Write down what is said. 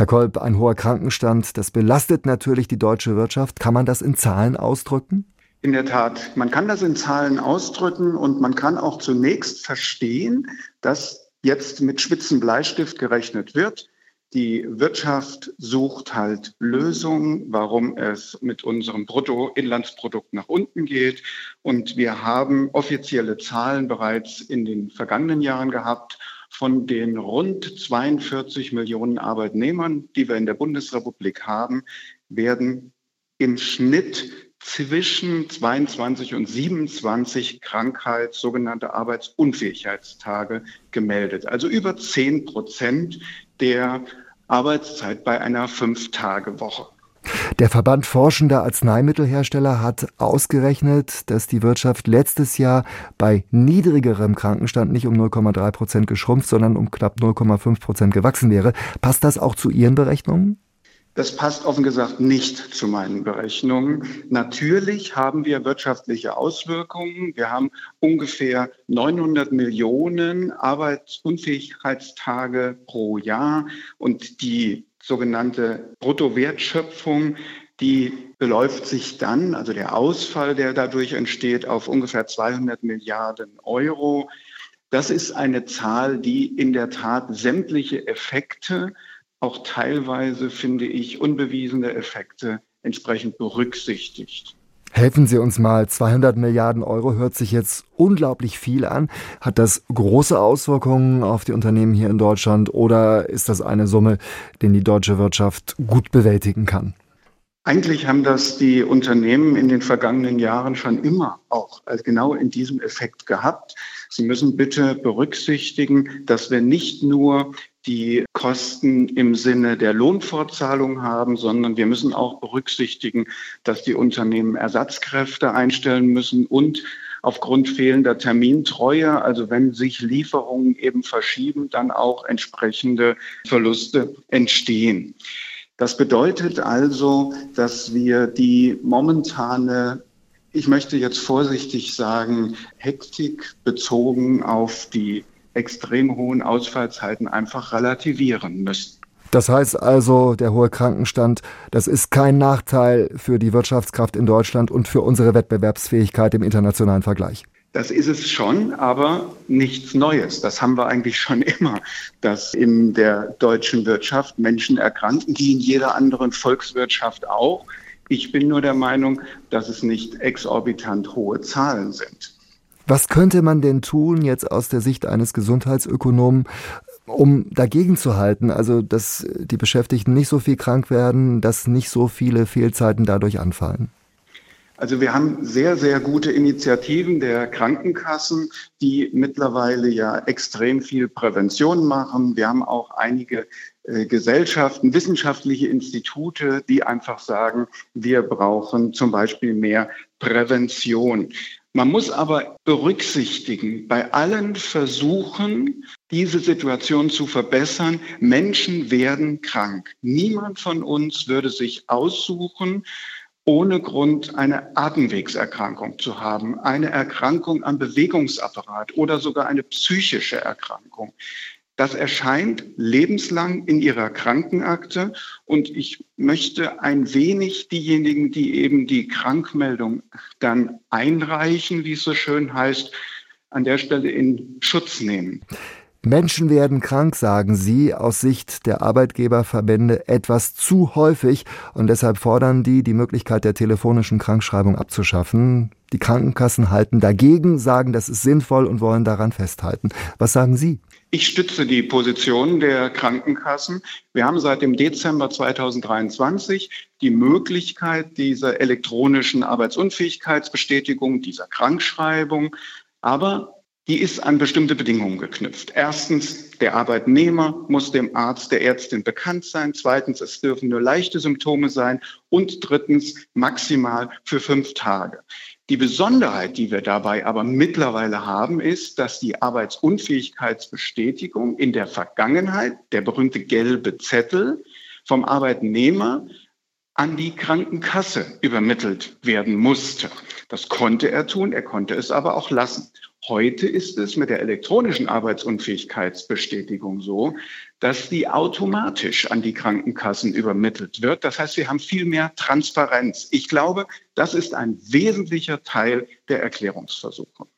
Herr Kolb, ein hoher Krankenstand, das belastet natürlich die deutsche Wirtschaft. Kann man das in Zahlen ausdrücken? In der Tat, man kann das in Zahlen ausdrücken und man kann auch zunächst verstehen, dass jetzt mit spitzen Bleistift gerechnet wird. Die Wirtschaft sucht halt Lösungen, warum es mit unserem Bruttoinlandsprodukt nach unten geht. Und wir haben offizielle Zahlen bereits in den vergangenen Jahren gehabt. Von den rund 42 Millionen Arbeitnehmern, die wir in der Bundesrepublik haben, werden im Schnitt zwischen 22 und 27 sogenannte Arbeitsunfähigkeitstage gemeldet. Also über 10% der Arbeitszeit bei einer 5-Tage-Woche. Der Verband Forschender Arzneimittelhersteller hat ausgerechnet, dass die Wirtschaft letztes Jahr bei niedrigerem Krankenstand nicht um 0,3% geschrumpft, sondern um knapp 0,5% gewachsen wäre. Passt das auch zu Ihren Berechnungen? Das passt offen gesagt nicht zu meinen Berechnungen. Natürlich haben wir wirtschaftliche Auswirkungen. Wir haben ungefähr 900 Millionen Arbeitsunfähigkeitstage pro Jahr und die sogenannte Bruttowertschöpfung, die beläuft sich dann, also der Ausfall, der dadurch entsteht, auf ungefähr 200 Milliarden Euro. Das ist eine Zahl, die in der Tat sämtliche Effekte, auch teilweise, finde ich, unbewiesene Effekte entsprechend berücksichtigt. Helfen Sie uns mal, 200 Milliarden Euro hört sich jetzt unglaublich viel an. Hat das große Auswirkungen auf die Unternehmen hier in Deutschland oder ist das eine Summe, die deutsche Wirtschaft gut bewältigen kann? Eigentlich haben das die Unternehmen in den vergangenen Jahren schon immer auch genau in diesem Effekt gehabt. Sie müssen bitte berücksichtigen, dass wir nicht nur die Kosten im Sinne der Lohnfortzahlung haben, sondern wir müssen auch berücksichtigen, dass die Unternehmen Ersatzkräfte einstellen müssen und aufgrund fehlender Termintreue, also wenn sich Lieferungen eben verschieben, dann auch entsprechende Verluste entstehen. Das bedeutet also, dass wir die momentane, ich möchte jetzt vorsichtig sagen, Hektik bezogen auf die extrem hohen Ausfallzeiten einfach relativieren müssen. Das heißt also, der hohe Krankenstand, das ist kein Nachteil für die Wirtschaftskraft in Deutschland und für unsere Wettbewerbsfähigkeit im internationalen Vergleich. Das ist es schon, aber nichts Neues. Das haben wir eigentlich schon immer, dass in der deutschen Wirtschaft Menschen erkranken, wie in jeder anderen Volkswirtschaft auch. Ich bin nur der Meinung, dass es nicht exorbitant hohe Zahlen sind. Was könnte man denn tun, jetzt aus der Sicht eines Gesundheitsökonomen, um dagegen zu halten, also dass die Beschäftigten nicht so viel krank werden, dass nicht so viele Fehlzeiten dadurch anfallen? Also wir haben sehr, sehr gute Initiativen der Krankenkassen, die mittlerweile ja extrem viel Prävention machen. Wir haben auch einige Gesellschaften, wissenschaftliche Institute, die einfach sagen, wir brauchen zum Beispiel mehr Prävention. Man muss aber berücksichtigen, bei allen Versuchen, diese Situation zu verbessern, Menschen werden krank. Niemand von uns würde sich aussuchen, ohne Grund eine Atemwegserkrankung zu haben, eine Erkrankung am Bewegungsapparat oder sogar eine psychische Erkrankung. Das erscheint lebenslang in ihrer Krankenakte und ich möchte ein wenig diejenigen, die eben die Krankmeldung dann einreichen, wie es so schön heißt, an der Stelle in Schutz nehmen. Menschen werden krank, sagen Sie, aus Sicht der Arbeitgeberverbände etwas zu häufig und deshalb fordern die Möglichkeit der telefonischen Krankschreibung abzuschaffen. Die Krankenkassen halten dagegen, sagen, das ist sinnvoll und wollen daran festhalten. Was sagen Sie? Ich stütze die Position der Krankenkassen. Wir haben seit dem Dezember 2023 die Möglichkeit dieser elektronischen Arbeitsunfähigkeitsbestätigung, dieser Krankschreibung, aber die ist an bestimmte Bedingungen geknüpft. Erstens, der Arbeitnehmer muss dem Arzt, der Ärztin bekannt sein. Zweitens, es dürfen nur leichte Symptome sein. Und drittens, maximal für 5 Tage. Die Besonderheit, die wir dabei aber mittlerweile haben, ist, dass die Arbeitsunfähigkeitsbestätigung in der Vergangenheit, der berühmte gelbe Zettel, vom Arbeitnehmer an die Krankenkasse übermittelt werden musste. Das konnte er tun, er konnte es aber auch lassen. Heute ist es mit der elektronischen Arbeitsunfähigkeitsbestätigung so, dass die automatisch an die Krankenkassen übermittelt wird. Das heißt, wir haben viel mehr Transparenz. Ich glaube, das ist ein wesentlicher Teil der Erklärungsversuche.